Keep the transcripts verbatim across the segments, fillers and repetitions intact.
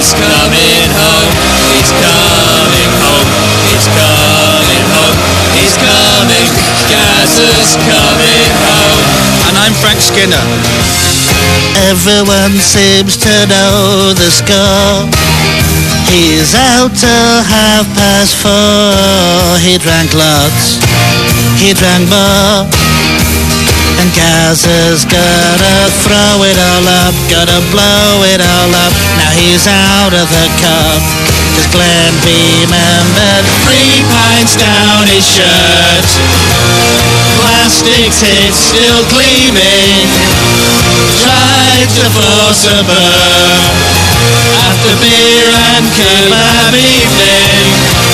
He's coming home, he's coming home, he's coming home, he's coming, Gazza's coming home. And I'm Frank Skinner. Everyone seems to know the score. He's out till half past four. He drank lots, he drank more, and Gazza's gonna throw it all up, gonna blow it all up. Now he's out of the cup, 'cause Glenn remembered three pints down his shirt. Plastic tits still gleaming, tried to force a burp after beer and kebab evening.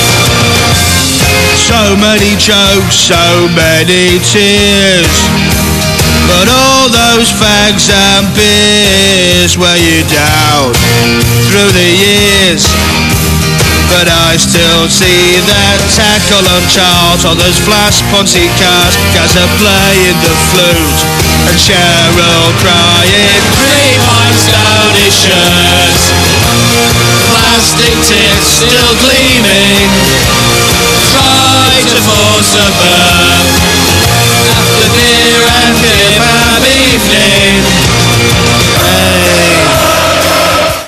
So many jokes, so many tears, but all those fags and beers weigh you down through the years. But I still see that tackle on Charles, all those flash Ponzi cars, Gazza playing the flute, and Cheryl crying Three pints down his shirt, plastic tits still gleaming, tried to force a burp